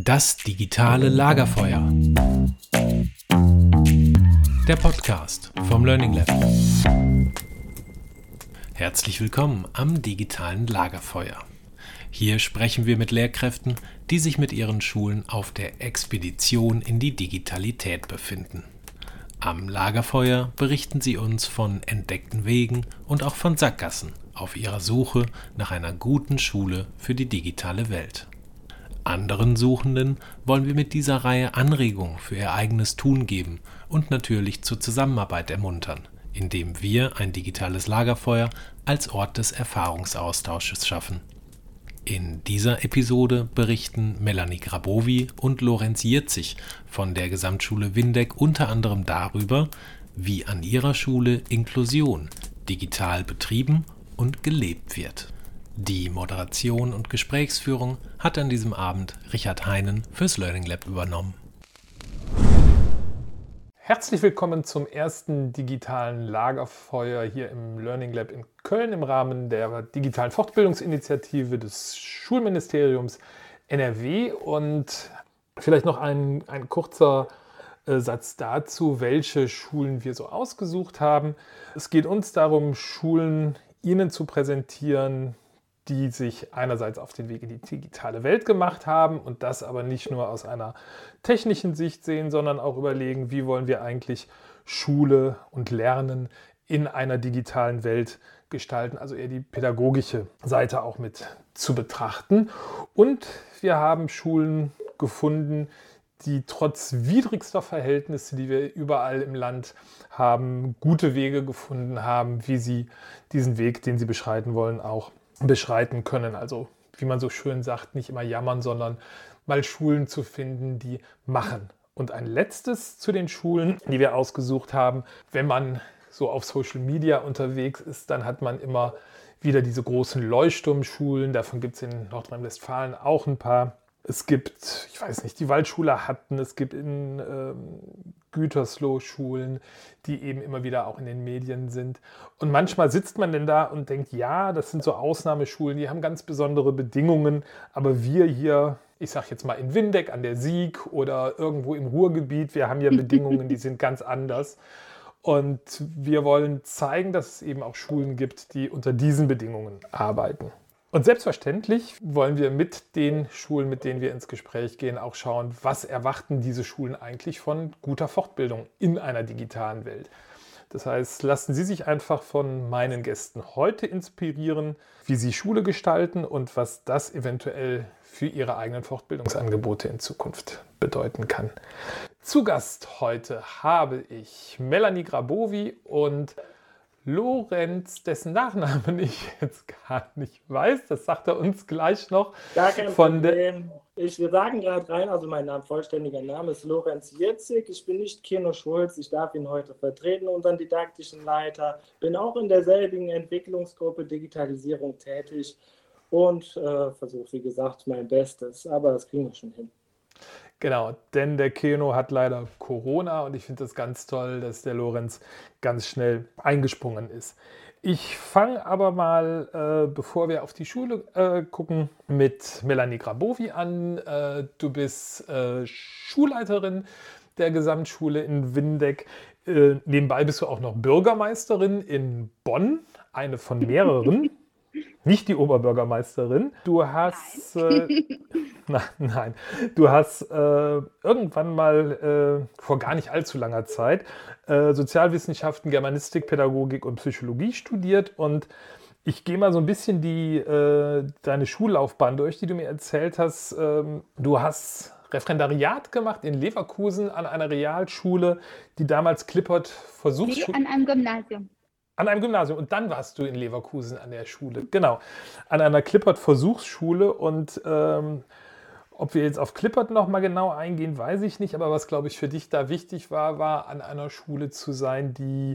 Das digitale Lagerfeuer. Der Podcast vom Learning Lab. Herzlich willkommen am digitalen Lagerfeuer. Hier sprechen wir mit Lehrkräften, die sich mit ihren Schulen auf der Expedition in die Digitalität befinden. Am Lagerfeuer berichten sie uns von entdeckten Wegen und auch von Sackgassen auf ihrer Suche nach einer guten Schule für die digitale Welt. Anderen Suchenden wollen wir mit dieser Reihe Anregungen für ihr eigenes Tun geben und natürlich zur Zusammenarbeit ermuntern, indem wir ein digitales Lagerfeuer als Ort des Erfahrungsaustausches schaffen. In dieser Episode berichten Melanie Grabowy und Lorenz Jirzig von der Gesamtschule Windeck unter anderem darüber, wie an ihrer Schule Inklusion digital betrieben und gelebt wird. Die Moderation und Gesprächsführung hat an diesem Abend Richard Heinen fürs Learning Lab übernommen. Herzlich willkommen zum ersten digitalen Lagerfeuer hier im Learning Lab in Köln im Rahmen der digitalen Fortbildungsinitiative des Schulministeriums NRW. Und vielleicht noch ein kurzer Satz dazu, welche Schulen wir so ausgesucht haben. Es geht uns darum, Schulen Ihnen zu präsentieren, die sich einerseits auf den Weg in die digitale Welt gemacht haben und das aber nicht nur aus einer technischen Sicht sehen, sondern auch überlegen, wie wollen wir eigentlich Schule und Lernen in einer digitalen Welt gestalten, also eher die pädagogische Seite auch mit zu betrachten. Und wir haben Schulen gefunden, die trotz widrigster Verhältnisse, die wir überall im Land haben, gute Wege gefunden haben, wie sie diesen Weg, den sie beschreiten wollen, auch beschreiten können. Also wie man so schön sagt, nicht immer jammern, sondern mal Schulen zu finden, die machen. Und ein letztes zu den Schulen, die wir ausgesucht haben: Wenn man so auf Social Media unterwegs ist, dann hat man immer wieder diese großen Leuchtturmschulen. Davon gibt es in Nordrhein-Westfalen auch ein paar. Es gibt, ich weiß nicht, die Waldschule Hatten, es gibt in Gütersloh Schulen, die eben immer wieder auch in den Medien sind. Und manchmal sitzt man denn da und denkt, ja, das sind so Ausnahmeschulen, die haben ganz besondere Bedingungen, aber wir hier, ich sage jetzt mal in Windeck an der Sieg oder irgendwo im Ruhrgebiet, wir haben ja Bedingungen, die sind ganz anders. Und wir wollen zeigen, dass es eben auch Schulen gibt, die unter diesen Bedingungen arbeiten. Und selbstverständlich wollen wir mit den Schulen, mit denen wir ins Gespräch gehen, auch schauen, was erwarten diese Schulen eigentlich von guter Fortbildung in einer digitalen Welt. Das heißt, lassen Sie sich einfach von meinen Gästen heute inspirieren, wie sie Schule gestalten und was das eventuell für ihre eigenen Fortbildungsangebote in Zukunft bedeuten kann. Zu Gast heute habe ich Melanie Grabowy und Lorenz, dessen Nachnamen ich jetzt gar nicht weiß, das sagt er uns gleich noch. Gar kein Problem. Wir sagen gerade rein, also mein vollständiger Name ist Lorenz Jirzig. Ich bin nicht Keno Schulz, ich darf ihn heute vertreten, unseren didaktischen Leiter. Bin auch in derselbigen Entwicklungsgruppe Digitalisierung tätig und versuche, wie gesagt, mein Bestes. Aber das kriegen wir schon hin. Genau, denn der Keno hat leider Corona und ich finde das ganz toll, dass der Lorenz ganz schnell eingesprungen ist. Ich fange aber mal, bevor wir auf die Schule gucken, mit Melanie Grabowy an. Du bist Schulleiterin der Gesamtschule in Windeck. Nebenbei bist du auch noch Bürgermeisterin in Bonn, eine von mehreren. Nicht die Oberbürgermeisterin. Du hast, nein, du hast irgendwann mal vor gar nicht allzu langer Zeit Sozialwissenschaften, Germanistik, Pädagogik und Psychologie studiert. Und ich gehe mal so ein bisschen deine Schullaufbahn durch, die du mir erzählt hast. Du hast Referendariat gemacht in Leverkusen an einer Realschule, die damals Klippert Versuchsschule... An einem Gymnasium. An einem Gymnasium. Und dann warst du in Leverkusen an der Schule. Genau. An einer Klippert-Versuchsschule. Und ob wir jetzt auf Klippert noch mal genau eingehen, weiß ich nicht. Aber was, glaube ich, für dich da wichtig war an einer Schule zu sein, die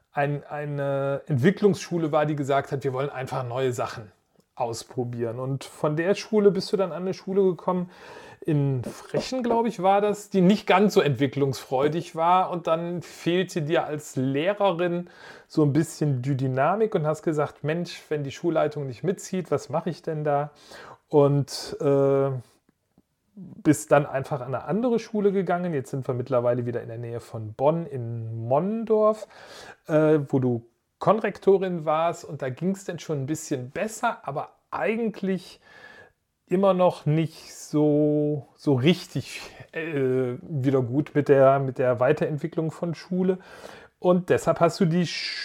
eine Entwicklungsschule war, die gesagt hat, wir wollen einfach neue Sachen ausprobieren. Und von der Schule bist du dann an eine Schule gekommen, in Frechen, glaube ich, war das, die nicht ganz so entwicklungsfreudig war. Und dann fehlte dir als Lehrerin so ein bisschen die Dynamik und hast gesagt, Mensch, wenn die Schulleitung nicht mitzieht, was mache ich denn da? Und bist dann einfach an eine andere Schule gegangen. Jetzt sind wir mittlerweile wieder in der Nähe von Bonn in Mondorf, wo du Konrektorin warst. Und da ging es dann schon ein bisschen besser, aber eigentlich immer noch nicht so richtig wieder gut mit der Weiterentwicklung von Schule. Und deshalb hast du die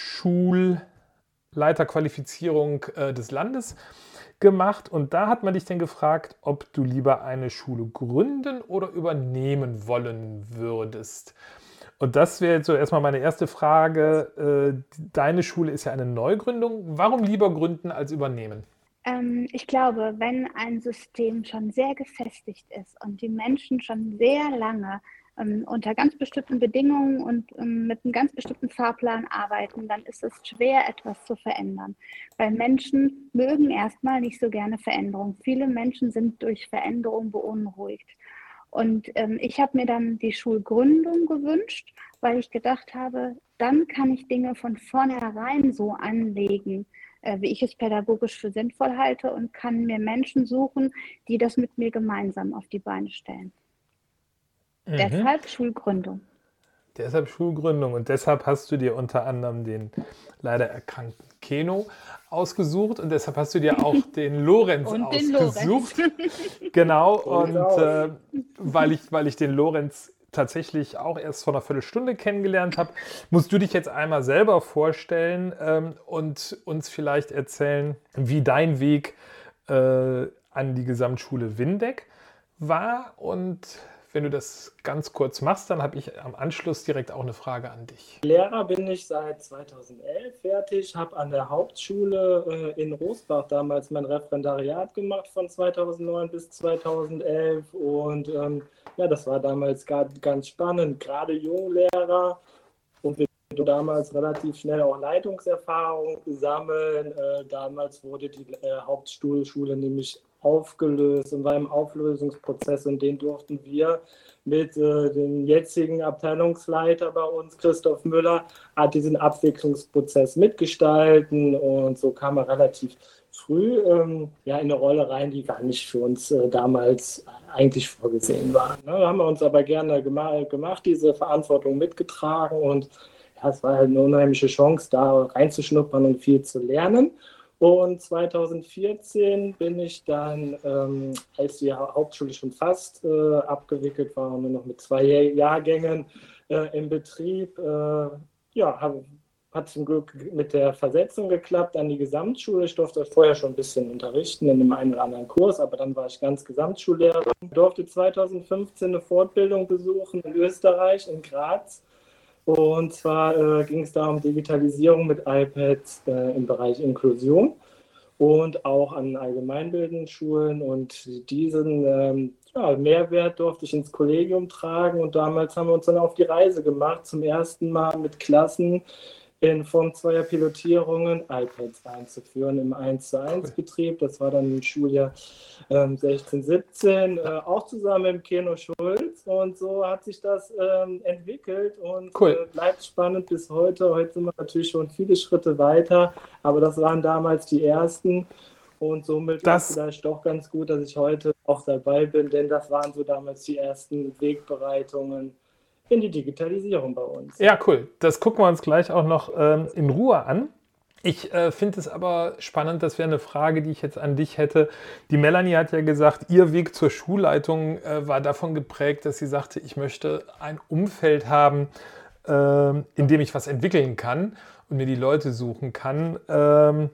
Schulleiterqualifizierung des Landes gemacht. Und da hat man dich dann gefragt, ob du lieber eine Schule gründen oder übernehmen wollen würdest. Und das wäre jetzt so erstmal meine erste Frage. Deine Schule ist ja eine Neugründung. Warum lieber gründen als übernehmen? Ich glaube, wenn ein System schon sehr gefestigt ist und die Menschen schon sehr lange unter ganz bestimmten Bedingungen und mit einem ganz bestimmten Fahrplan arbeiten, dann ist es schwer, etwas zu verändern. Weil Menschen mögen erstmal nicht so gerne Veränderung. Viele Menschen sind durch Veränderung beunruhigt. Und ich habe mir dann die Schulgründung gewünscht, weil ich gedacht habe, dann kann ich Dinge von vornherein so anlegen, wie ich es pädagogisch für sinnvoll halte, und kann mir Menschen suchen, die das mit mir gemeinsam auf die Beine stellen. Deshalb Schulgründung. Deshalb Schulgründung. Und deshalb hast du dir unter anderem den leider erkrankten Keno ausgesucht und deshalb hast du dir auch den Lorenz Und ausgesucht. den Lorenz. Genau, und weil ich den Lorenz tatsächlich auch erst vor einer Viertelstunde kennengelernt habe, musst du dich jetzt einmal selber vorstellen und uns vielleicht erzählen, wie dein Weg an die Gesamtschule Windeck war. Und wenn du das ganz kurz machst, dann habe ich am Anschluss direkt auch eine Frage an dich. Lehrer bin ich seit 2011 fertig, habe an der Hauptschule in Rosbach damals mein Referendariat gemacht von 2009 bis 2011 und ja, das war damals ganz spannend, gerade Junglehrer, und wir damals relativ schnell auch Leitungserfahrung sammeln. Damals wurde die Hauptschule nämlich aufgelöst und war im Auflösungsprozess, und den durften wir mit dem jetzigen Abteilungsleiter bei uns, Christoph Müller, hat diesen Abwicklungsprozess mitgestalten, und so kam er relativ früh in eine Rolle rein, die gar nicht für uns damals eigentlich vorgesehen war. Ne? Haben wir uns aber gerne gemacht, diese Verantwortung mitgetragen, und ja, es war halt eine unheimliche Chance, da reinzuschnuppern und viel zu lernen. Und 2014 bin ich dann, als die Hauptschule schon fast abgewickelt war und nur noch mit 2 Jahrgängen im Betrieb, hat zum Glück mit der Versetzung geklappt an die Gesamtschule. Ich durfte vorher schon ein bisschen unterrichten in dem einen oder anderen Kurs, aber dann war ich ganz Gesamtschullehrer. Ich durfte 2015 eine Fortbildung besuchen in Österreich, in Graz. Und zwar ging es da um Digitalisierung mit iPads im Bereich Inklusion und auch an allgemeinbildenden Schulen. Und diesen Mehrwert durfte ich ins Kollegium tragen. Und damals haben wir uns dann auf die Reise gemacht, zum ersten Mal mit Klassen in Form zweier Pilotierungen iPads einzuführen im 1:1-Betrieb. Das war dann im Schuljahr 16, 17, auch zusammen mit Keno Schulz. Und so hat sich das entwickelt und bleibt spannend bis heute. Heute sind wir natürlich schon viele Schritte weiter, aber das waren damals die ersten. Und somit ist es vielleicht doch ganz gut, dass ich heute auch dabei bin, denn das waren so damals die ersten Wegbereitungen in die Digitalisierung bei uns. Ja, cool. Das gucken wir uns gleich auch noch in Ruhe an. Ich finde es aber spannend, das wäre eine Frage, die ich jetzt an dich hätte. Die Melanie hat ja gesagt, ihr Weg zur Schulleitung war davon geprägt, dass sie sagte, ich möchte ein Umfeld haben, in dem ich was entwickeln kann und mir die Leute suchen kann.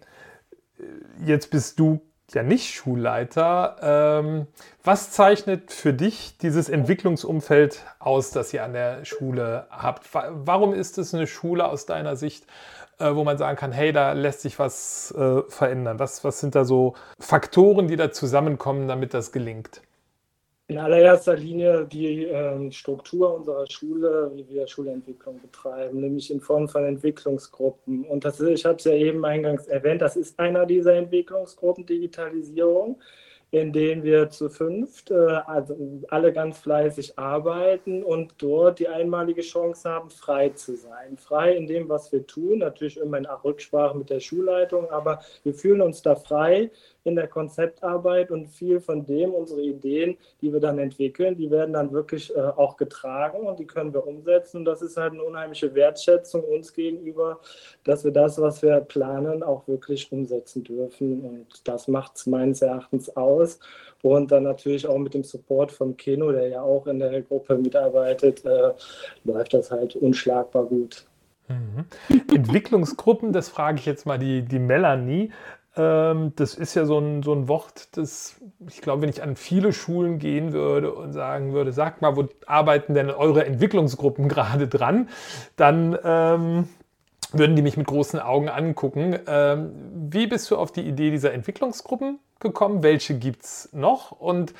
Jetzt bist du ja nicht Schulleiter. Was zeichnet für dich dieses Entwicklungsumfeld aus, das ihr an der Schule habt? Warum ist es eine Schule aus deiner Sicht, wo man sagen kann, hey, da lässt sich was verändern? Was sind da so Faktoren, die da zusammenkommen, damit das gelingt? In allererster Linie die Struktur unserer Schule, wie wir Schulentwicklung betreiben, nämlich in Form von Entwicklungsgruppen. Und ich habe es ja eben eingangs erwähnt, das ist einer dieser Entwicklungsgruppen, Digitalisierung, in denen wir zu 5 also alle ganz fleißig arbeiten und dort die einmalige Chance haben, frei zu sein. Frei in dem, was wir tun, natürlich immer in Rücksprache mit der Schulleitung, aber wir fühlen uns da frei, in der Konzeptarbeit und viel von dem, unsere Ideen, die wir dann entwickeln, die werden dann wirklich auch getragen und die können wir umsetzen. Und das ist halt eine unheimliche Wertschätzung uns gegenüber, dass wir das, was wir planen, auch wirklich umsetzen dürfen. Und das macht es meines Erachtens aus. Und dann natürlich auch mit dem Support vom Keno, der ja auch in der Gruppe mitarbeitet, läuft das halt unschlagbar gut. Entwicklungsgruppen, das frage ich jetzt mal die Melanie. Das ist ja so ein Wort, das, ich glaube, wenn ich an viele Schulen gehen würde und sagen würde, sagt mal, wo arbeiten denn eure Entwicklungsgruppen gerade dran? Dann würden die mich mit großen Augen angucken. Wie bist du auf die Idee dieser Entwicklungsgruppen gekommen? Welche gibt es noch? Und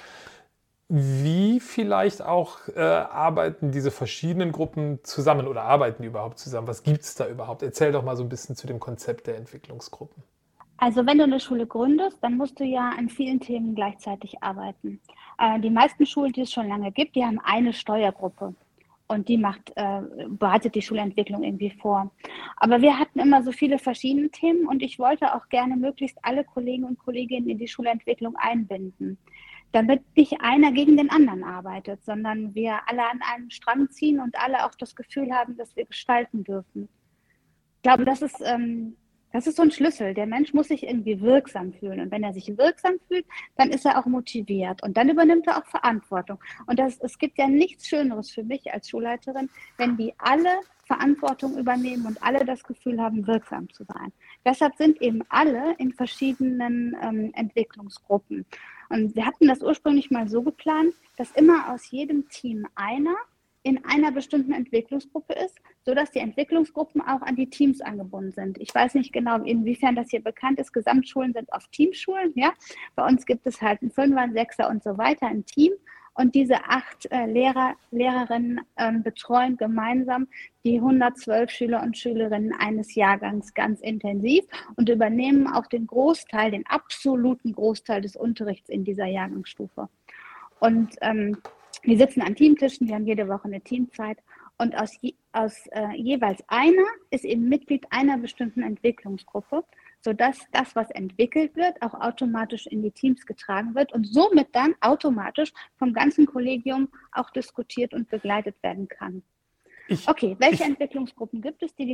wie vielleicht auch arbeiten diese verschiedenen Gruppen zusammen oder arbeiten die überhaupt zusammen? Was gibt es da überhaupt? Erzähl doch mal so ein bisschen zu dem Konzept der Entwicklungsgruppen. Also wenn du eine Schule gründest, dann musst du ja an vielen Themen gleichzeitig arbeiten. Die meisten Schulen, die es schon lange gibt, die haben eine Steuergruppe und die bereitet die Schulentwicklung irgendwie vor. Aber wir hatten immer so viele verschiedene Themen und ich wollte auch gerne möglichst alle Kollegen und Kolleginnen in die Schulentwicklung einbinden, damit nicht einer gegen den anderen arbeitet, sondern wir alle an einem Strang ziehen und alle auch das Gefühl haben, dass wir gestalten dürfen. Ich glaube, das ist so ein Schlüssel. Der Mensch muss sich irgendwie wirksam fühlen. Und wenn er sich wirksam fühlt, dann ist er auch motiviert. Und dann übernimmt er auch Verantwortung. Und es gibt ja nichts Schöneres für mich als Schulleiterin, wenn die alle Verantwortung übernehmen und alle das Gefühl haben, wirksam zu sein. Deshalb sind eben alle in verschiedenen Entwicklungsgruppen. Und wir hatten das ursprünglich mal so geplant, dass immer aus jedem Team einer in einer bestimmten Entwicklungsgruppe ist, sodass die Entwicklungsgruppen auch an die Teams angebunden sind. Ich weiß nicht genau, inwiefern das hier bekannt ist. Gesamtschulen sind oft Teamschulen. Ja? Bei uns gibt es halt einen Fünfer, einen Sechser und so weiter, ein Team. Und diese 8 Lehrerinnen betreuen gemeinsam die 112 Schüler und Schülerinnen eines Jahrgangs ganz intensiv und übernehmen auch den absoluten Großteil des Unterrichts in dieser Jahrgangsstufe. Und wir sitzen an Teamtischen, wir haben jede Woche eine Teamzeit und aus jeweils einer ist eben Mitglied einer bestimmten Entwicklungsgruppe, sodass das, was entwickelt wird, auch automatisch in die Teams getragen wird und somit dann automatisch vom ganzen Kollegium auch diskutiert und begleitet werden kann. Welche Entwicklungsgruppen gibt es?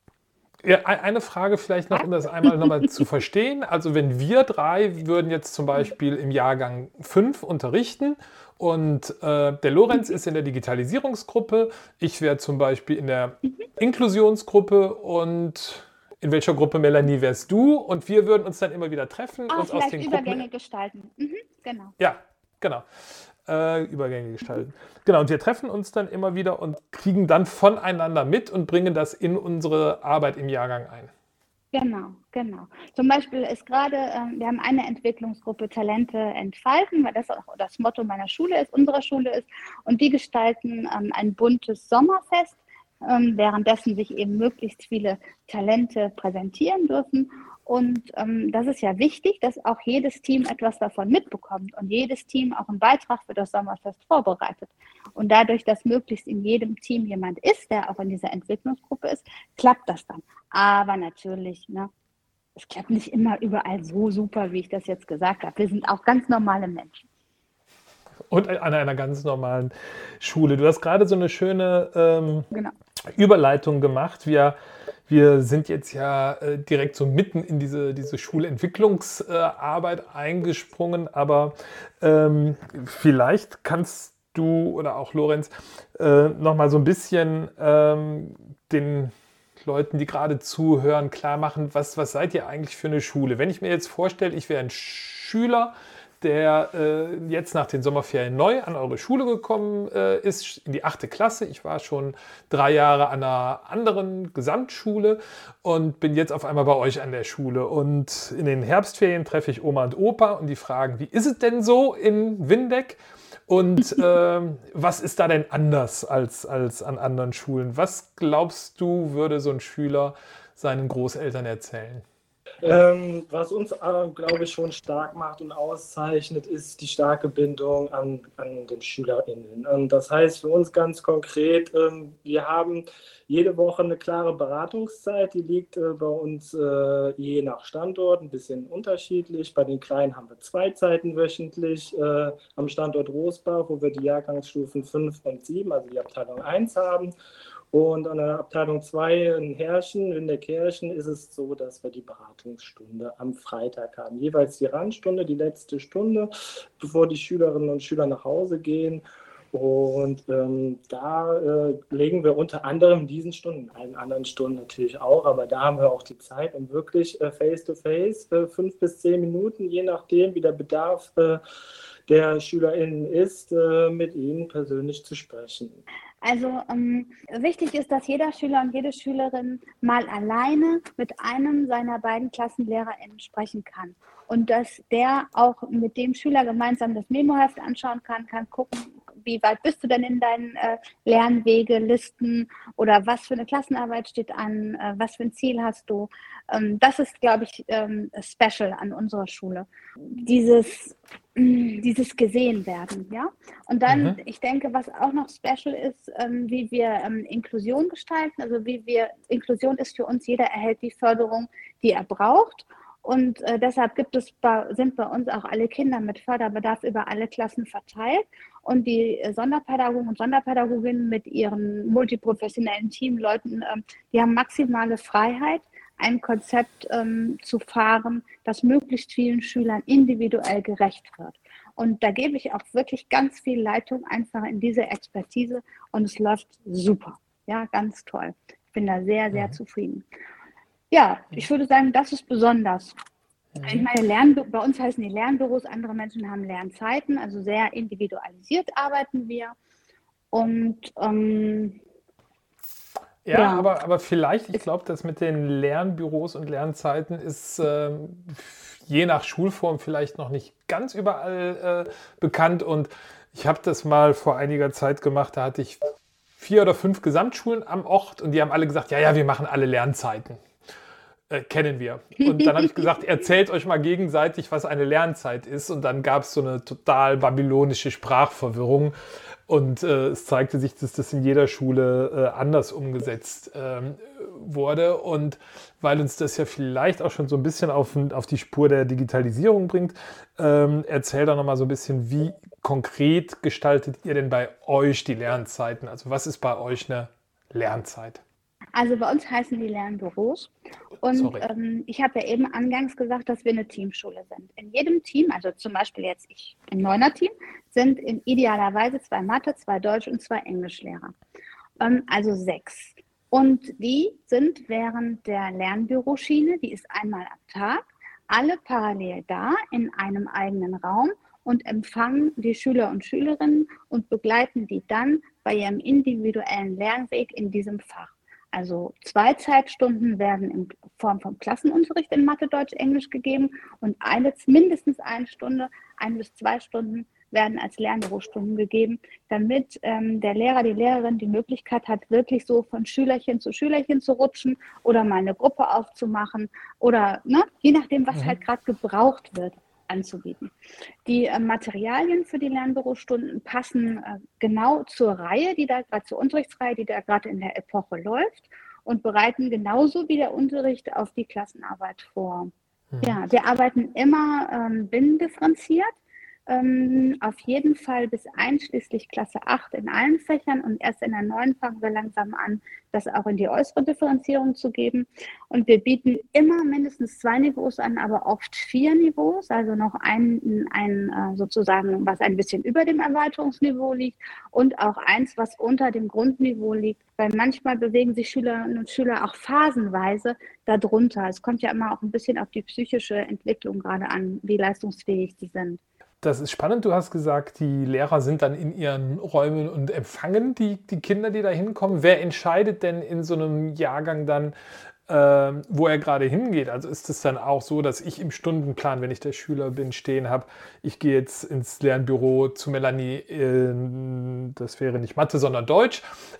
Ja, eine Frage vielleicht noch, um das einmal nochmal zu verstehen. Also wenn wir 3 würden jetzt zum Beispiel im Jahrgang 5 unterrichten und der Lorenz ist in der Digitalisierungsgruppe, ich wäre zum Beispiel in der Inklusionsgruppe und in welcher Gruppe, Melanie, wärst du? Und wir würden uns dann immer wieder treffen. Uns aus den Übergänge gestalten. Genau. Ja, genau. Übergänge gestalten. Genau, und wir treffen uns dann immer wieder und kriegen dann voneinander mit und bringen das in unsere Arbeit im Jahrgang ein. Genau. Zum Beispiel ist gerade, wir haben eine Entwicklungsgruppe Talente entfalten, weil das auch das Motto meiner Schule ist, unserer Schule ist. Und die gestalten ein buntes Sommerfest, währenddessen sich eben möglichst viele Talente präsentieren dürfen. Und das ist ja wichtig, dass auch jedes Team etwas davon mitbekommt und jedes Team auch einen Beitrag für das Sommerfest vorbereitet. Und dadurch, dass möglichst in jedem Team jemand ist, der auch in dieser Entwicklungsgruppe ist, klappt das dann. Aber natürlich, es klappt nicht immer überall so super, wie ich das jetzt gesagt habe. Wir sind auch ganz normale Menschen. Und an einer ganz normalen Schule. Du hast gerade so eine schöne Überleitung gemacht. Wir sind jetzt ja direkt so mitten in diese Schulentwicklungsarbeit eingesprungen, aber vielleicht kannst du oder auch Lorenz noch mal so ein bisschen den Leuten, die gerade zuhören, klar machen, was seid ihr eigentlich für eine Schule? Wenn ich mir jetzt vorstelle, ich wäre ein Schüler, der jetzt nach den Sommerferien neu an eure Schule gekommen ist, in die 8. Klasse. Ich war schon 3 Jahre an einer anderen Gesamtschule und bin jetzt auf einmal bei euch an der Schule. Und in den Herbstferien treffe ich Oma und Opa und die fragen, wie ist es denn so in Windeck? Und was ist da denn anders als an anderen Schulen? Was glaubst du, würde so ein Schüler seinen Großeltern erzählen? Was uns, glaube ich, schon stark macht und auszeichnet, ist die starke Bindung an den SchülerInnen. Das heißt für uns ganz konkret, wir haben jede Woche eine klare Beratungszeit, die liegt bei uns je nach Standort ein bisschen unterschiedlich. Bei den Kleinen haben wir 2 Zeiten wöchentlich am Standort Rosbach, wo wir die Jahrgangsstufen 5 und 7, also die Abteilung 1 haben. Und an der Abteilung 2 in Herrchen, in der Kirchen, ist es so, dass wir die Beratungsstunde am Freitag haben. Jeweils die Randstunde, die letzte Stunde, bevor die Schülerinnen und Schüler nach Hause gehen. Und da legen wir unter anderem in diesen Stunden, in allen anderen Stunden natürlich auch, aber da haben wir auch die Zeit, um wirklich face-to-face, 5 bis 10 Minuten, je nachdem, wie der Bedarf der SchülerInnen ist, mit ihnen persönlich zu sprechen. Also wichtig ist, dass jeder Schüler und jede Schülerin mal alleine mit einem seiner beiden KlassenlehrerInnen sprechen kann. Und dass der auch mit dem Schüler gemeinsam das Memoheft anschauen kann gucken, wie weit bist du denn in deinen Lernwegelisten oder was für eine Klassenarbeit steht an, was für ein Ziel hast du. Das ist, glaube ich, special an unserer Schule. Dieses gesehen werden, ja. Und dann, ich denke, was auch noch special ist, wie wir Inklusion gestalten. Also Inklusion ist für uns, jeder erhält die Förderung, die er braucht. Und deshalb sind bei uns auch alle Kinder mit Förderbedarf über alle Klassen verteilt. Und die Sonderpädagogen und Sonderpädagoginnen mit ihren multiprofessionellen Teamleuten, die haben maximale Freiheit, ein Konzept zu fahren, das möglichst vielen Schülern individuell gerecht wird. Und da gebe ich auch wirklich ganz viel Leitung einfach in diese Expertise und es läuft super. Ja, ganz toll. Ich bin da sehr, sehr zufrieden. Ja, ich würde sagen, das ist besonders. Ich meine, bei uns heißen die Lernbüros, andere Menschen haben Lernzeiten, also sehr individualisiert arbeiten wir. Und ja, aber vielleicht, ich glaube, das mit den Lernbüros und Lernzeiten ist je nach Schulform vielleicht noch nicht ganz überall bekannt. Und ich habe das mal vor einiger Zeit gemacht, da hatte ich 4 oder 5 Gesamtschulen am Ort und die haben alle gesagt, ja, wir machen alle Lernzeiten. Kennen wir. Und dann habe ich gesagt, erzählt euch mal gegenseitig, was eine Lernzeit ist. Und dann gab es so eine total babylonische Sprachverwirrung. Und es zeigte sich, dass das in jeder Schule anders umgesetzt wurde. Und weil uns das ja vielleicht auch schon so ein bisschen auf die Spur der Digitalisierung bringt, erzähl doch nochmal so ein bisschen, wie konkret gestaltet ihr denn bei euch die Lernzeiten? Also was ist bei euch eine Lernzeit? Also bei uns heißen die Lernbüros und ich habe ja eben angangs gesagt, dass wir eine Teamschule sind. In jedem Team, also zum Beispiel jetzt ich, im 9er-Team, sind idealerweise 2 Mathe, 2 Deutsch und 2 Englischlehrer, also 6. Und die sind während der Lernbüroschiene, die ist einmal am Tag, alle parallel da in einem eigenen Raum und empfangen die Schüler und Schülerinnen und begleiten die dann bei ihrem individuellen Lernweg in diesem Fach. Also 2 Zeitstunden werden in Form von Klassenunterricht in Mathe, Deutsch, Englisch gegeben und mindestens 1 Stunde, 1 bis 2 Stunden werden als Lernbürostunden gegeben, damit der Lehrer, die Lehrerin die Möglichkeit hat, wirklich so von Schülerchen zu rutschen oder mal eine Gruppe aufzumachen oder je nachdem, was halt gerade gebraucht wird, anzubieten. Die Materialien für die Lernbürostunden passen genau zur zur Unterrichtsreihe, die da gerade in der Epoche läuft und bereiten genauso wie der Unterricht auf die Klassenarbeit vor. Ja, wir arbeiten immer binnendifferenziert, auf jeden Fall bis einschließlich Klasse 8 in allen Fächern und erst in der 9 fangen wir langsam an, das auch in die äußere Differenzierung zu geben. Und wir bieten immer mindestens 2 Niveaus an, aber oft 4 Niveaus, also noch ein sozusagen, was ein bisschen über dem Erweiterungsniveau liegt und auch eins, was unter dem Grundniveau liegt, weil manchmal bewegen sich Schülerinnen und Schüler auch phasenweise darunter. Es kommt ja immer auch ein bisschen auf die psychische Entwicklung gerade an, wie leistungsfähig die sind. Das ist spannend. Du hast gesagt, die Lehrer sind dann in ihren Räumen und empfangen die Kinder, die da hinkommen. Wer entscheidet denn in so einem Jahrgang dann, wo er gerade hingeht. Also ist es dann auch so, dass ich im Stundenplan, wenn ich der Schüler bin, stehen habe, ich gehe jetzt ins Lernbüro zu Melanie, das wäre nicht Mathe, sondern Deutsch,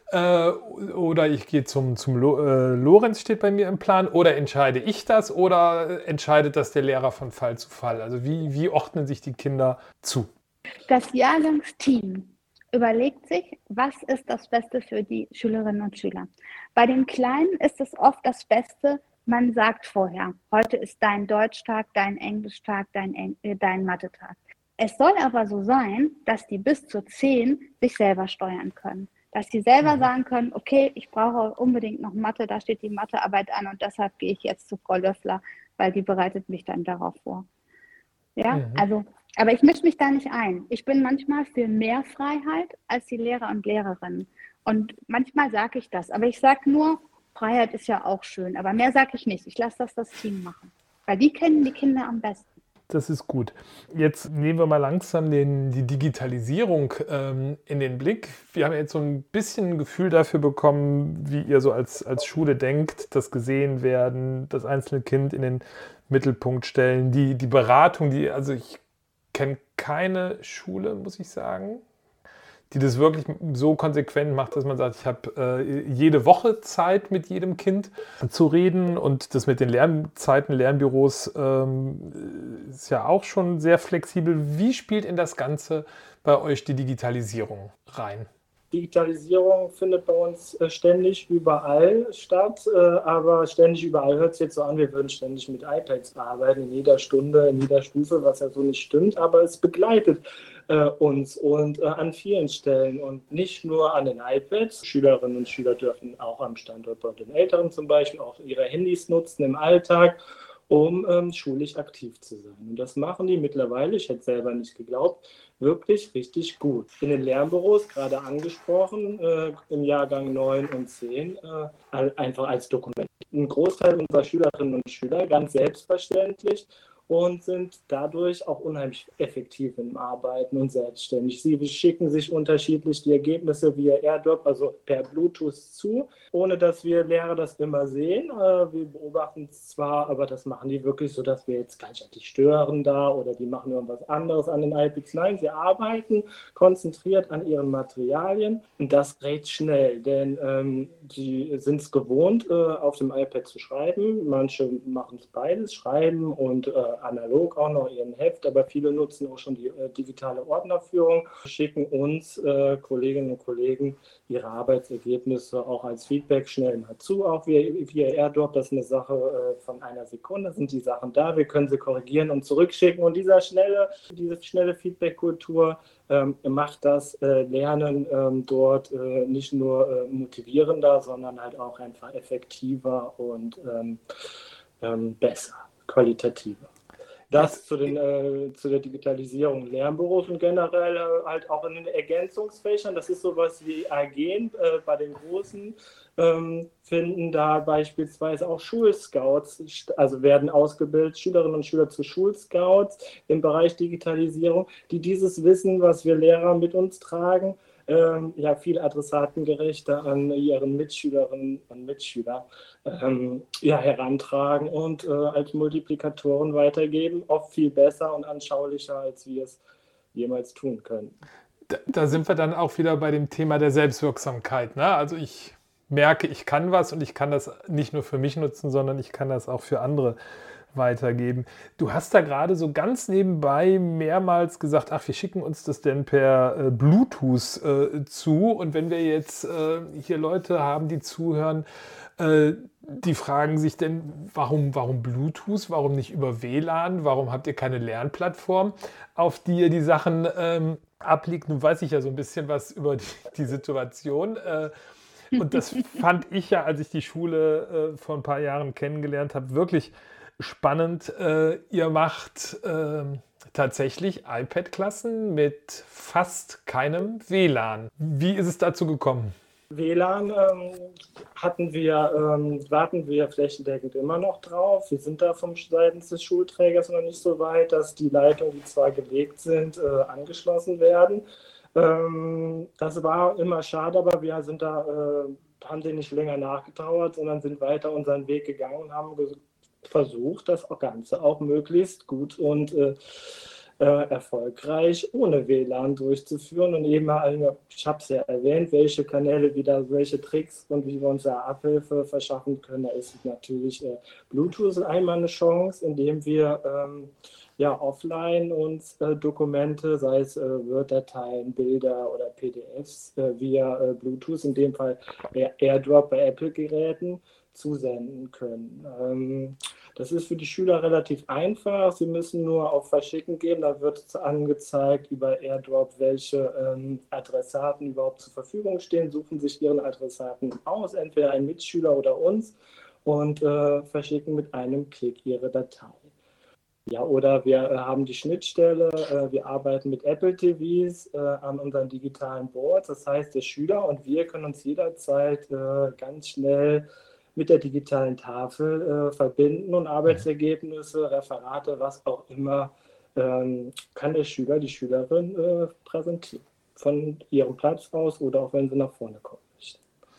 oder ich gehe zum Lorenz, steht bei mir im Plan, oder entscheide ich das oder entscheidet das der Lehrer von Fall zu Fall? Also wie ordnen sich die Kinder zu? Das Jahrgangsteam überlegt sich, was ist das Beste für die Schülerinnen und Schüler. Bei den Kleinen ist es oft das Beste, man sagt vorher, heute ist dein Deutschtag, dein Englischtag, dein Mathetag. Es soll aber so sein, dass die bis zu 10 sich selber steuern können. Dass sie selber sagen können, okay, ich brauche unbedingt noch Mathe, da steht die Mathearbeit an und deshalb gehe ich jetzt zu Frau Löffler, weil die bereitet mich dann darauf vor. Ja, also, aber ich mische mich da nicht ein. Ich bin manchmal für mehr Freiheit als die Lehrer und Lehrerinnen. Und manchmal sage ich das, aber ich sage nur, Freiheit ist ja auch schön, aber mehr sage ich nicht. Ich lasse das Team machen, weil die kennen die Kinder am besten. Das ist gut. Jetzt nehmen wir mal langsam die Digitalisierung in den Blick. Wir haben jetzt so ein bisschen ein Gefühl dafür bekommen, wie ihr so als Schule denkt, das gesehen werden, das einzelne Kind in den Mittelpunkt stellen, die Beratung, also ich kenne keine Schule, muss ich sagen, die das wirklich so konsequent macht, dass man sagt, ich habe jede Woche Zeit mit jedem Kind zu reden und das mit den Lernzeiten, Lernbüros ist ja auch schon sehr flexibel. Wie spielt in das Ganze bei euch die Digitalisierung rein? Digitalisierung findet bei uns ständig überall statt, aber ständig überall hört es jetzt so an, wir würden ständig mit iPads arbeiten, in jeder Stunde, in jeder Stufe, was ja so nicht stimmt, aber es begleitet uns und an vielen Stellen und nicht nur an den iPads. Schülerinnen und Schüler dürfen auch am Standort bei den Älteren zum Beispiel auch ihre Handys nutzen im Alltag, um schulisch aktiv zu sein. Und das machen die mittlerweile, ich hätte selber nicht geglaubt, wirklich richtig gut. In den Lernbüros, gerade angesprochen, im Jahrgang 9 und 10, einfach als Dokument. Ein Großteil unserer Schülerinnen und Schüler, ganz selbstverständlich, und sind dadurch auch unheimlich effektiv im Arbeiten und selbstständig. Sie schicken sich unterschiedlich die Ergebnisse via AirDrop, also per Bluetooth zu, ohne dass wir Lehrer das immer sehen. Wir beobachten es zwar, aber das machen die wirklich so, dass wir jetzt gar nicht die stören da oder die machen irgendwas anderes an den iPads. Nein, sie arbeiten konzentriert an ihren Materialien und das recht schnell, denn sie sind es gewohnt, auf dem iPad zu schreiben. Manche machen es beides, schreiben und analog auch noch ihren Heft, aber viele nutzen auch schon die digitale Ordnerführung, schicken uns Kolleginnen und Kollegen ihre Arbeitsergebnisse auch als Feedback schnell mal zu, auch via AirDrop. Das ist eine Sache von einer Sekunde, sind die Sachen da, wir können sie korrigieren und zurückschicken und diese schnelle Feedback-Kultur macht das Lernen dort nicht nur motivierender, sondern halt auch einfach effektiver und besser, qualitativer. Das zu der Digitalisierung Lernbüros und generell halt auch in den Ergänzungsfächern. Das ist sowas wie AGen bei den Großen. Finden da beispielsweise auch Schulscouts, also werden ausgebildet, Schülerinnen und Schüler zu Schulscouts im Bereich Digitalisierung, die dieses Wissen, was wir Lehrer mit uns tragen, viel adressatengerechter an ihren Mitschülerinnen und Mitschüler herantragen und als Multiplikatoren weitergeben, oft viel besser und anschaulicher, als wir es jemals tun können. Da sind wir dann auch wieder bei dem Thema der Selbstwirksamkeit, ne? Also ich merke, ich kann was und ich kann das nicht nur für mich nutzen, sondern ich kann das auch für andere weitergeben. Du hast da gerade so ganz nebenbei mehrmals gesagt, ach, wir schicken uns das denn per Bluetooth zu. Und wenn wir jetzt hier Leute haben, die zuhören, die fragen sich denn, warum Bluetooth, warum nicht über WLAN, warum habt ihr keine Lernplattform, auf die ihr die Sachen ablegt? Nun weiß ich ja so ein bisschen was über die Situation. Und das fand ich ja, als ich die Schule vor ein paar Jahren kennengelernt habe, wirklich spannend. Ihr macht tatsächlich iPad-Klassen mit fast keinem WLAN. Wie ist es dazu gekommen? WLAN warten wir flächendeckend immer noch drauf. Wir sind da seitens des Schulträgers noch nicht so weit, dass die Leitungen, die zwar gelegt sind, angeschlossen werden. Das war immer schade, aber wir sind da haben sie nicht länger nachgetrauert, sondern sind weiter unseren Weg gegangen und haben versucht, das Ganze auch möglichst gut und erfolgreich ohne WLAN durchzuführen. Und eben, ich habe es ja erwähnt, welche Kanäle wieder, welche Tricks und wie wir uns da Abhilfe verschaffen können. Da ist natürlich Bluetooth einmal eine Chance, indem wir offline uns Dokumente, sei es Word-Dateien, Bilder oder PDFs, via Bluetooth, in dem Fall AirDrop bei Apple-Geräten, zusenden können. Das ist für die Schüler relativ einfach. Sie müssen nur auf Verschicken geben. Da wird angezeigt über AirDrop, welche Adressaten überhaupt zur Verfügung stehen. Suchen sich ihren Adressaten aus, entweder ein Mitschüler oder uns, und verschicken mit einem Klick ihre Datei. Ja, oder wir haben die Schnittstelle, wir arbeiten mit Apple TVs an unseren digitalen Boards. Das heißt, der Schüler und wir können uns jederzeit ganz schnell mit der digitalen Tafel verbinden und Arbeitsergebnisse, Referate, was auch immer, kann der Schüler, die Schülerin präsentieren. Von ihrem Platz aus oder auch wenn sie nach vorne kommen möchte.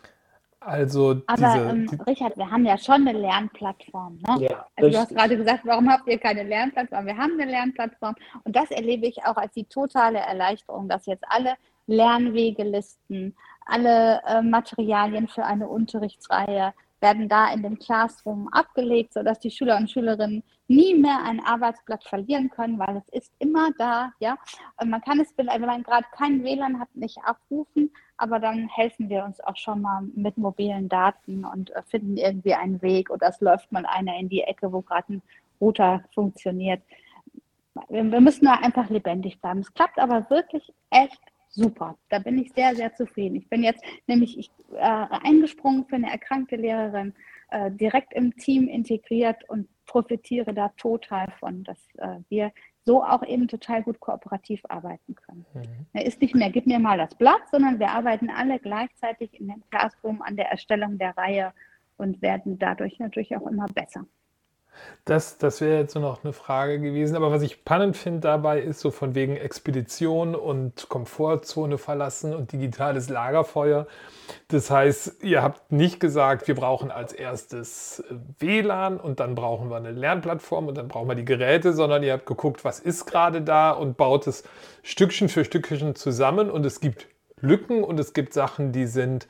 Also Aber Richard, wir haben ja schon eine Lernplattform. Ne? Ja, also du hast gerade gesagt, warum habt ihr keine Lernplattform? Wir haben eine Lernplattform und das erlebe ich auch als die totale Erleichterung, dass jetzt alle Lernwegelisten, alle Materialien für eine Unterrichtsreihe werden da in dem Classroom abgelegt, sodass die Schüler und Schülerinnen nie mehr ein Arbeitsblatt verlieren können, weil es ist immer da, ja. Und man kann es, wenn man gerade kein WLAN hat, nicht abrufen, aber dann helfen wir uns auch schon mal mit mobilen Daten und finden irgendwie einen Weg oder es läuft mal einer in die Ecke, wo gerade ein Router funktioniert. Wir müssen da einfach lebendig bleiben. Es klappt aber wirklich echt super. Da bin ich sehr, sehr zufrieden. Ich bin jetzt nämlich eingesprungen für eine erkrankte Lehrerin, direkt im Team integriert und profitiere da total von, dass wir so auch eben total gut kooperativ arbeiten können. Er ist nicht mehr, gib mir mal das Blatt, sondern wir arbeiten alle gleichzeitig in dem Classroom an der Erstellung der Reihe und werden dadurch natürlich auch immer besser. Das wäre jetzt so noch eine Frage gewesen. Aber was ich spannend finde dabei ist so von wegen Expedition und Komfortzone verlassen und digitales Lagerfeuer. Das heißt, ihr habt nicht gesagt, wir brauchen als erstes WLAN und dann brauchen wir eine Lernplattform und dann brauchen wir die Geräte, sondern ihr habt geguckt, was ist gerade da und baut es Stückchen für Stückchen zusammen. Und es gibt Lücken und es gibt Sachen, die sind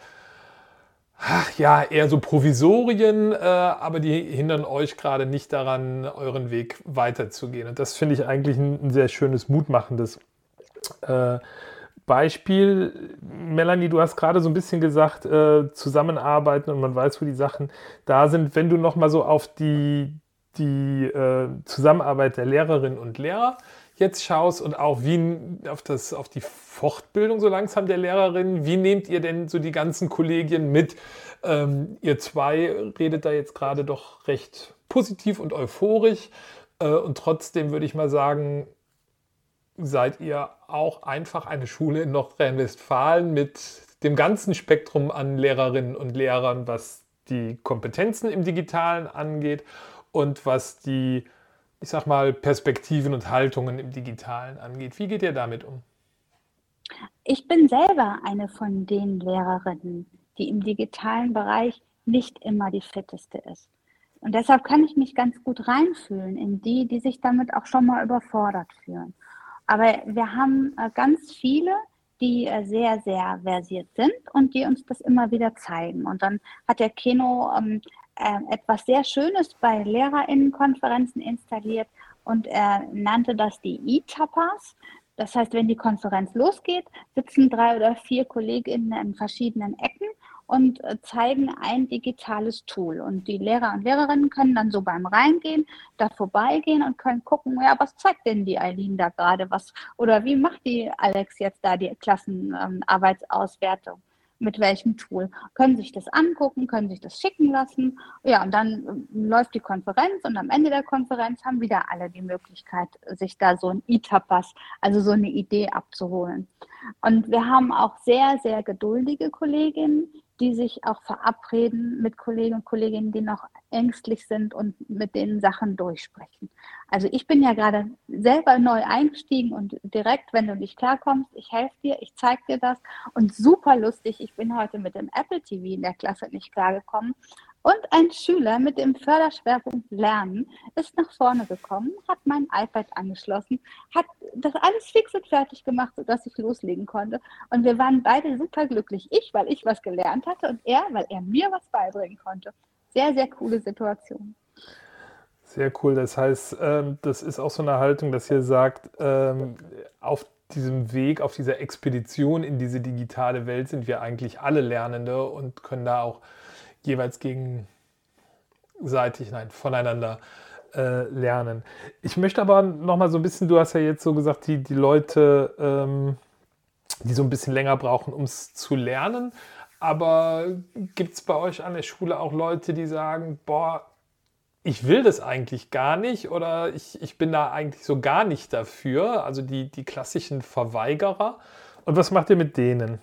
eher so Provisorien, aber die hindern euch gerade nicht daran, euren Weg weiterzugehen. Und das finde ich eigentlich ein sehr schönes, mutmachendes Beispiel. Melanie, du hast gerade so ein bisschen gesagt, zusammenarbeiten und man weiß, wo die Sachen da sind. Wenn du nochmal so auf die Zusammenarbeit der Lehrerinnen und Lehrer jetzt schaust und auch auf die Fortbildung so langsam der Lehrerinnen, wie nehmt ihr denn so die ganzen Kollegien mit? Ihr zwei redet da jetzt gerade doch recht positiv und euphorisch und trotzdem würde ich mal sagen, seid ihr auch einfach eine Schule in Nordrhein-Westfalen mit dem ganzen Spektrum an Lehrerinnen und Lehrern, was die Kompetenzen im Digitalen angeht und was die, ich sag mal, Perspektiven und Haltungen im Digitalen angeht. Wie geht ihr damit um? Ich bin selber eine von den Lehrerinnen, die im digitalen Bereich nicht immer die fitteste ist. Und deshalb kann ich mich ganz gut reinfühlen in die sich damit auch schon mal überfordert fühlen. Aber wir haben ganz viele, die sehr, sehr versiert sind und die uns das immer wieder zeigen. Und dann hat der Keno etwas sehr Schönes bei LehrerInnenkonferenzen installiert und er nannte das die E-Tapas. Das heißt, wenn die Konferenz losgeht, sitzen 3 oder 4 KollegInnen in verschiedenen Ecken und zeigen ein digitales Tool. Und die Lehrer und Lehrerinnen können dann so beim Reingehen da vorbeigehen und können gucken, ja, was zeigt denn die Eileen da gerade, oder wie macht die Alex jetzt da die Klassenarbeitsauswertung? Mit welchem Tool? Können sich das angucken, können sich das schicken lassen. Ja, und dann läuft die Konferenz und am Ende der Konferenz haben wieder alle die Möglichkeit, sich da so ein E-Tapas, also so eine Idee abzuholen. Und wir haben auch sehr, sehr geduldige Kolleginnen, die sich auch verabreden mit Kollegen und Kolleginnen, die noch ängstlich sind und mit denen Sachen durchsprechen. Also ich bin ja gerade selber neu eingestiegen und direkt, wenn du nicht klarkommst, ich helfe dir, ich zeige dir das und super lustig, ich bin heute mit dem Apple TV in der Klasse nicht klargekommen und ein Schüler mit dem Förderschwerpunkt Lernen ist nach vorne gekommen, hat mein iPad angeschlossen, hat das alles fix und fertig gemacht, sodass ich loslegen konnte. Und wir waren beide super glücklich. Ich, weil ich was gelernt hatte und er, weil er mir was beibringen konnte. Sehr, sehr coole Situation. Sehr cool. Das heißt, das ist auch so eine Haltung, dass ihr sagt, auf diesem Weg, auf dieser Expedition in diese digitale Welt sind wir eigentlich alle Lernende und können da auch jeweils voneinander lernen. Ich möchte aber noch mal so ein bisschen, du hast ja jetzt so gesagt, die Leute, die so ein bisschen länger brauchen, um es zu lernen. Aber gibt es bei euch an der Schule auch Leute, die sagen, boah, ich will das eigentlich gar nicht oder ich bin da eigentlich so gar nicht dafür, also die klassischen Verweigerer. Und was macht ihr mit denen?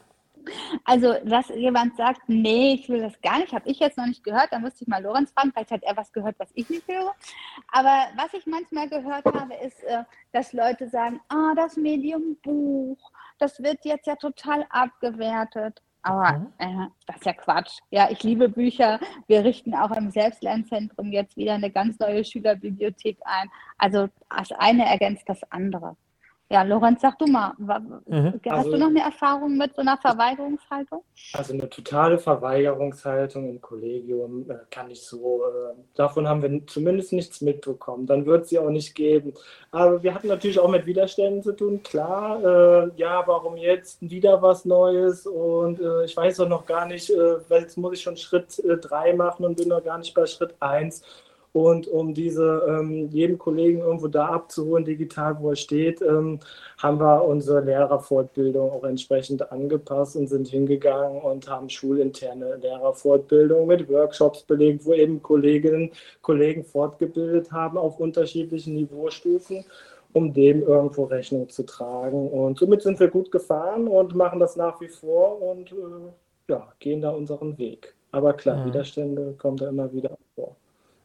Also, dass jemand sagt, nee, ich will das gar nicht, habe ich jetzt noch nicht gehört. Da müsste ich mal Lorenz fragen, vielleicht hat er was gehört, was ich nicht höre. Aber was ich manchmal gehört habe, ist, dass Leute sagen, das Medium Buch, das wird jetzt ja total abgewertet. Aber das ist ja Quatsch. Ja, ich liebe Bücher. Wir richten auch im Selbstlernzentrum jetzt wieder eine ganz neue Schülerbibliothek ein. Also das eine ergänzt das andere. Ja, Lorenz, sag du mal, hast du noch eine Erfahrung mit so einer Verweigerungshaltung? Also eine totale Verweigerungshaltung im Kollegium kann ich so, davon haben wir zumindest nichts mitbekommen. Dann wird es sie auch nicht geben. Aber wir hatten natürlich auch mit Widerständen zu tun, klar. Ja, warum jetzt wieder was Neues? Und ich weiß doch noch gar nicht, weil jetzt muss ich schon Schritt 3 machen und bin noch gar nicht bei Schritt 1. Und um jedem Kollegen irgendwo da abzuholen, digital, wo er steht, haben wir unsere Lehrerfortbildung auch entsprechend angepasst und sind hingegangen und haben schulinterne Lehrerfortbildung mit Workshops belegt, wo eben Kolleginnen und Kollegen fortgebildet haben auf unterschiedlichen Niveaustufen, um dem irgendwo Rechnung zu tragen. Und somit sind wir gut gefahren und machen das nach wie vor und gehen da unseren Weg. Aber klar, Widerstände kommen da immer wieder vor.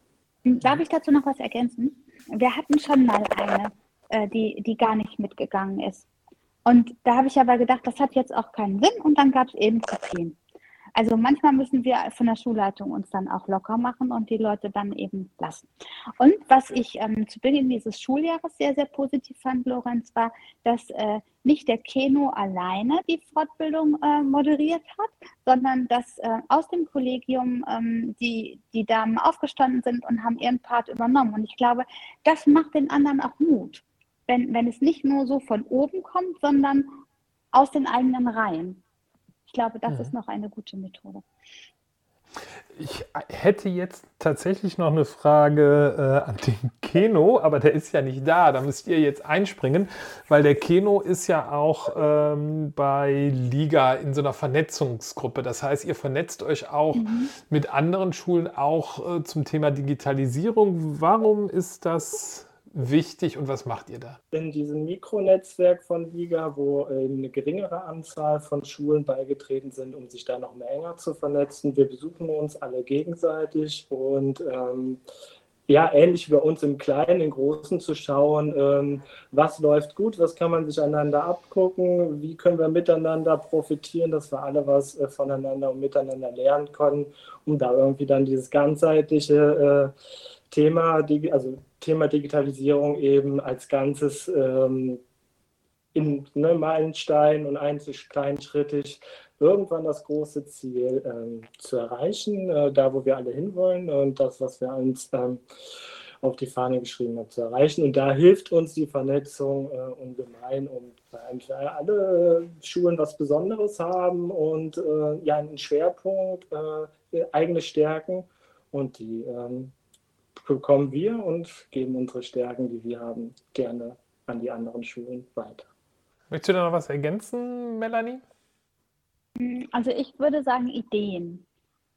Darf ich dazu noch was ergänzen? Wir hatten schon mal eine, die gar nicht mitgegangen ist. Und da habe ich aber gedacht, das hat jetzt auch keinen Sinn und dann gab es eben Kopien. Also manchmal müssen wir von der Schulleitung uns dann auch locker machen und die Leute dann eben lassen. Und was ich zu Beginn dieses Schuljahres sehr, sehr positiv fand, Lorenz, war, dass nicht der Keno alleine die Fortbildung moderiert hat, sondern dass aus dem Kollegium die Damen aufgestanden sind und haben ihren Part übernommen. Und ich glaube, das macht den anderen auch Mut, wenn es nicht nur so von oben kommt, sondern aus den eigenen Reihen. Ich glaube, das ist noch eine gute Methode. Ich hätte jetzt tatsächlich noch eine Frage an den Keno, aber der ist ja nicht da. Da müsst ihr jetzt einspringen, weil der Keno ist ja auch bei Liga in so einer Vernetzungsgruppe. Das heißt, ihr vernetzt euch auch mit anderen Schulen auch zum Thema Digitalisierung. Warum ist das wichtig und was macht ihr da? In diesem Mikronetzwerk von Liga, wo eine geringere Anzahl von Schulen beigetreten sind, um sich da noch mehr enger zu vernetzen. Wir besuchen uns alle gegenseitig und ähnlich wie bei uns im Kleinen, im Großen zu schauen, was läuft gut, was kann man sich einander abgucken, wie können wir miteinander profitieren, dass wir alle was voneinander und miteinander lernen können, um da irgendwie dann dieses ganzheitliche Thema Digitalisierung eben als Ganzes in Meilenstein und kleinschrittig irgendwann das große Ziel zu erreichen, da wo wir alle hinwollen und das, was wir uns auf die Fahne geschrieben haben, zu erreichen. Und da hilft uns die Vernetzung ungemein, um für alle Schulen was Besonderes haben und einen Schwerpunkt, eigene Stärken und die bekommen wir und geben unsere Stärken, die wir haben, gerne an die anderen Schulen weiter. Möchtest du da noch was ergänzen, Melanie? Also ich würde sagen Ideen.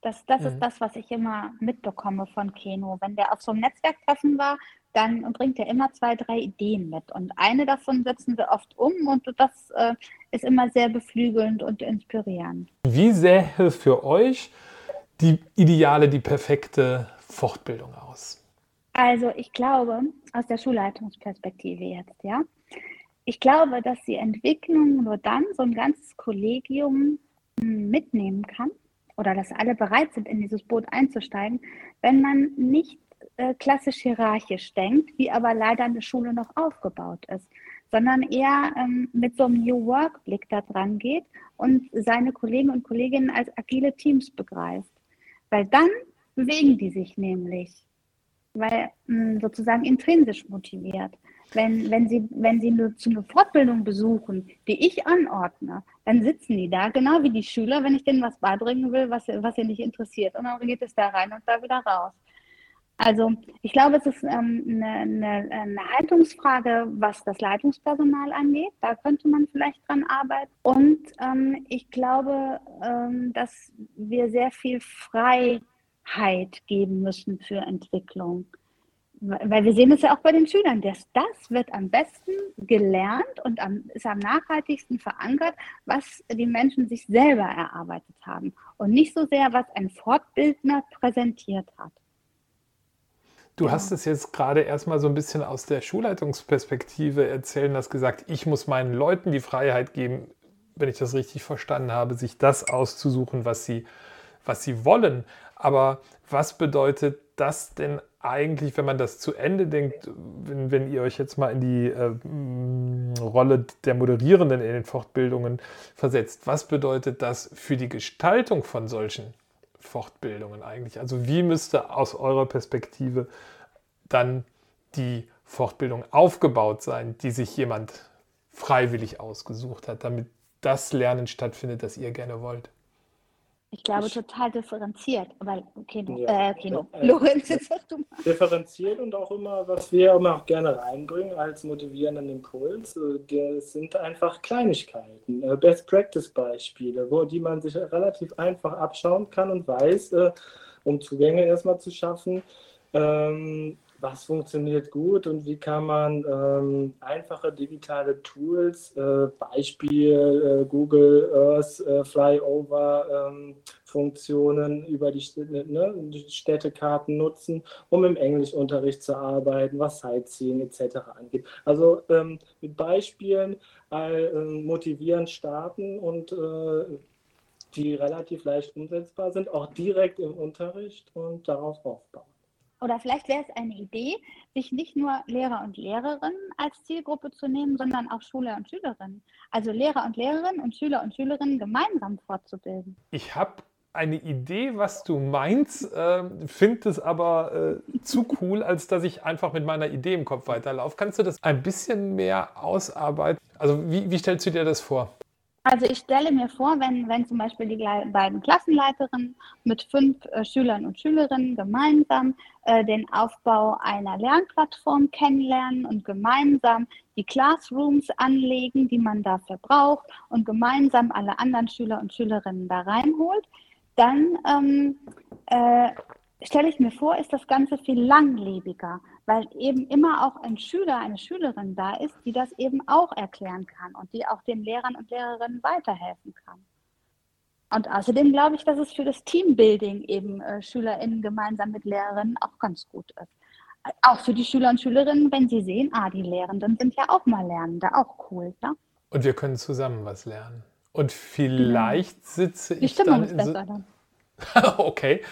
Das ist das, was ich immer mitbekomme von Keno. Wenn der auf so einem Netzwerktreffen war, dann bringt er immer 2, 3 Ideen mit. Und eine davon setzen wir oft um und das ist immer sehr beflügelnd und inspirierend. Wie sähe für euch die ideale, die perfekte Fortbildung aus? Also ich glaube, aus der Schulleitungsperspektive jetzt, ja, ich glaube, dass die Entwicklung nur dann so ein ganzes Kollegium mitnehmen kann oder dass alle bereit sind, in dieses Boot einzusteigen, wenn man nicht klassisch hierarchisch denkt, wie aber leider eine Schule noch aufgebaut ist, sondern eher mit so einem New Work-Blick da dran geht und seine Kollegen und Kolleginnen als agile Teams begreift. Weil dann bewegen die sich nämlich, weil sozusagen intrinsisch motiviert. Wenn sie nur zu einer Fortbildung besuchen, die ich anordne, dann sitzen die da, genau wie die Schüler, wenn ich denen was beibringen will, was sie nicht interessiert. Und dann geht es da rein und da wieder raus. Also ich glaube, es ist eine Haltungsfrage, was das Leitungspersonal angeht. Da könnte man vielleicht dran arbeiten. Und ich glaube, dass wir sehr viel Freiheit geben müssen für Entwicklung. Weil wir sehen es ja auch bei den Schülern, das wird am besten gelernt und ist am nachhaltigsten verankert, was die Menschen sich selber erarbeitet haben und nicht so sehr, was ein Fortbildner präsentiert hat. Du hast es jetzt gerade erstmal so ein bisschen aus der Schulleitungsperspektive erzählen, hast gesagt, ich muss meinen Leuten die Freiheit geben, wenn ich das richtig verstanden habe, sich das auszusuchen, was sie wollen. Aber was bedeutet das denn eigentlich, wenn man das zu Ende denkt, wenn ihr euch jetzt mal in die Rolle der Moderierenden in den Fortbildungen versetzt? Was bedeutet das für die Gestaltung von solchen Fortbildungen eigentlich? Also wie müsste aus eurer Perspektive dann die Fortbildung aufgebaut sein, die sich jemand freiwillig ausgesucht hat, damit das Lernen stattfindet, das ihr gerne wollt? Ich glaube, total differenziert, weil Lorenz, jetzt sag du mal. Differenziert und auch immer, was wir immer auch gerne reinbringen als motivierenden Impuls, das sind einfach Kleinigkeiten, Best-Practice-Beispiele, die man sich relativ einfach abschauen kann und weiß, um Zugänge erstmal zu schaffen, was funktioniert gut und wie kann man einfache digitale Tools, Beispiel Google Earth, Flyover-Funktionen über die Städtekarten nutzen, um im Englischunterricht zu arbeiten, was Sightseeing etc. angeht. Also mit Beispielen motivierend starten und die relativ leicht umsetzbar sind, auch direkt im Unterricht und darauf aufbauen. Oder vielleicht wäre es eine Idee, sich nicht nur Lehrer und Lehrerinnen als Zielgruppe zu nehmen, sondern auch Schüler und Schülerinnen. Also Lehrer und Lehrerinnen und Schülerinnen gemeinsam fortzubilden. Ich habe eine Idee, was du meinst, finde es aber zu cool, als dass ich einfach mit meiner Idee im Kopf weiterlaufe. Kannst du das ein bisschen mehr ausarbeiten? Also wie stellst du dir das vor? Also ich stelle mir vor, wenn zum Beispiel die beiden Klassenleiterinnen mit 5 Schülern und Schülerinnen gemeinsam den Aufbau einer Lernplattform kennenlernen und gemeinsam die Classrooms anlegen, die man dafür braucht und gemeinsam alle anderen Schüler und Schülerinnen da reinholt, dann stelle ich mir vor, ist das Ganze viel langlebiger, weil eben immer auch ein Schüler, eine Schülerin da ist, die das eben auch erklären kann und die auch den Lehrern und Lehrerinnen weiterhelfen kann. Und außerdem glaube ich, dass es für das Teambuilding eben SchülerInnen gemeinsam mit Lehrerinnen auch ganz gut ist. Auch für die Schüler und Schülerinnen, wenn sie sehen, die Lehrenden sind ja auch mal Lernende, auch cool. Ja? Und wir können zusammen was lernen. Und vielleicht sitze die ich Stimmung dann ist besser dann. Okay.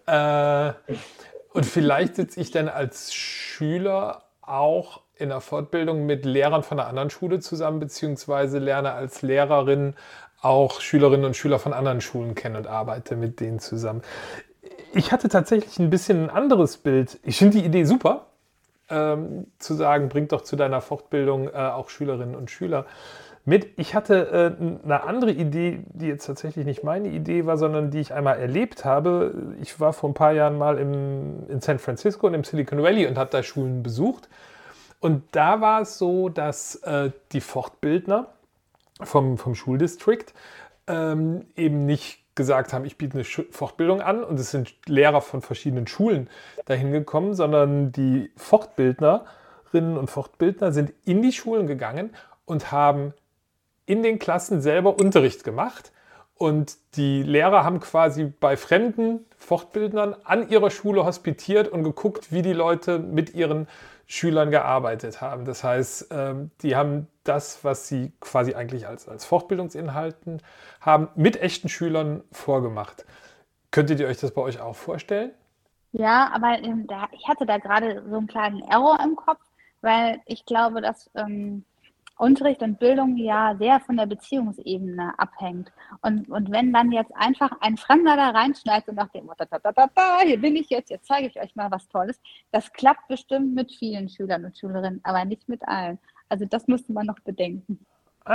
Und vielleicht sitze ich dann als Schüler auch in der Fortbildung mit Lehrern von einer anderen Schule zusammen, beziehungsweise lerne als Lehrerin auch Schülerinnen und Schüler von anderen Schulen kennen und arbeite mit denen zusammen. Ich hatte tatsächlich ein bisschen ein anderes Bild. Ich finde die Idee super, zu sagen, bring doch zu deiner Fortbildung auch Schülerinnen und Schüler mit. Ich hatte eine andere Idee, die jetzt tatsächlich nicht meine Idee war, sondern die ich einmal erlebt habe. Ich war vor ein paar Jahren mal in San Francisco und im Silicon Valley und habe da Schulen besucht. Und da war es so, dass die Fortbildner vom Schuldistrikt eben nicht gesagt haben, ich biete eine Fortbildung an und es sind Lehrer von verschiedenen Schulen dahin gekommen, sondern die Fortbildnerinnen und Fortbildner sind in die Schulen gegangen und haben in den Klassen selber Unterricht gemacht. Und die Lehrer haben quasi bei fremden Fortbildnern an ihrer Schule hospitiert und geguckt, wie die Leute mit ihren Schülern gearbeitet haben. Das heißt, die haben das, was sie quasi eigentlich als Fortbildungsinhalten haben, mit echten Schülern vorgemacht. Könntet ihr euch das bei euch auch vorstellen? Ja, aber ich hatte da gerade so einen kleinen Error im Kopf, weil ich glaube, dass Unterricht und Bildung ja sehr von der Beziehungsebene abhängt. Und wenn dann jetzt einfach ein Fremder da reinschneidet und nach dem Motto, hier bin ich jetzt zeige ich euch mal was Tolles, das klappt bestimmt mit vielen Schülern und Schülerinnen, aber nicht mit allen. Also das müsste man noch bedenken.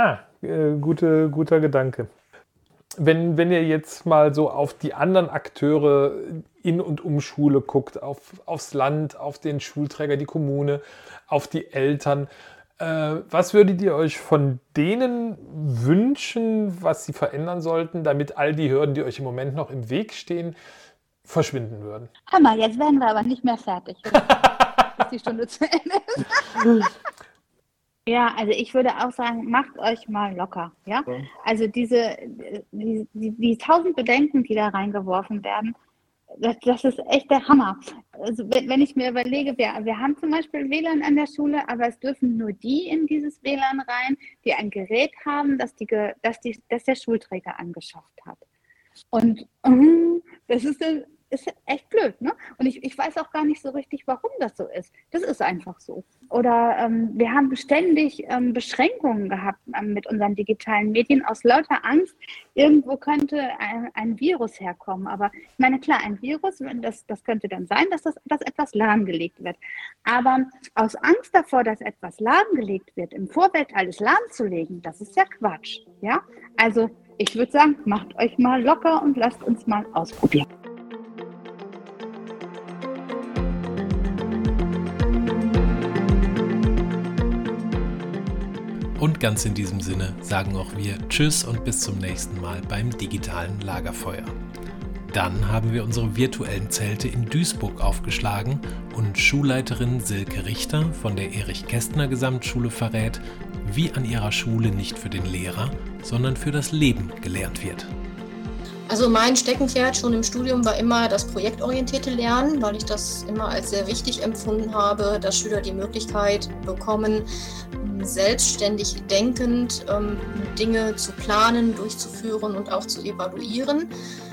Guter Gedanke. Wenn ihr jetzt mal so auf die anderen Akteure in und um Schule guckt, aufs Land, auf den Schulträger, die Kommune, auf die Eltern, was würdet ihr euch von denen wünschen, was sie verändern sollten, damit all die Hürden, die euch im Moment noch im Weg stehen, verschwinden würden? Hör mal, jetzt werden wir aber nicht mehr fertig, bis die Stunde zu Ende ist. Ja, also ich würde auch sagen, macht euch mal locker. Ja? Also die 1000 Bedenken, die da reingeworfen werden, das ist echt der Hammer. Also wenn ich mir überlege, wir haben zum Beispiel WLAN an der Schule, aber es dürfen nur die in dieses WLAN rein, die ein Gerät haben, das der Schulträger angeschafft hat. Und das ist echt blöd, ne? Und ich weiß auch gar nicht so richtig, warum das so ist. Das ist einfach so. Oder wir haben ständig Beschränkungen gehabt mit unseren digitalen Medien aus lauter Angst, irgendwo könnte ein Virus herkommen. Aber ich meine, klar, ein Virus, das könnte dann sein, dass etwas lahmgelegt wird. Aber aus Angst davor, dass etwas lahmgelegt wird, im Vorfeld alles lahmzulegen, das ist ja Quatsch. Ja? Also ich würde sagen, macht euch mal locker und lasst uns mal ausprobieren. Und ganz in diesem Sinne sagen auch wir Tschüss und bis zum nächsten Mal beim digitalen Lagerfeuer. Dann haben wir unsere virtuellen Zelte in Duisburg aufgeschlagen und Schulleiterin Silke Richter von der Erich-Kästner-Gesamtschule verrät, wie an ihrer Schule nicht für den Lehrer, sondern für das Leben gelernt wird. Also mein Steckenpferd schon im Studium war immer das projektorientierte Lernen, weil ich das immer als sehr wichtig empfunden habe, dass Schüler die Möglichkeit bekommen, selbstständig denkend Dinge zu planen, durchzuführen und auch zu evaluieren.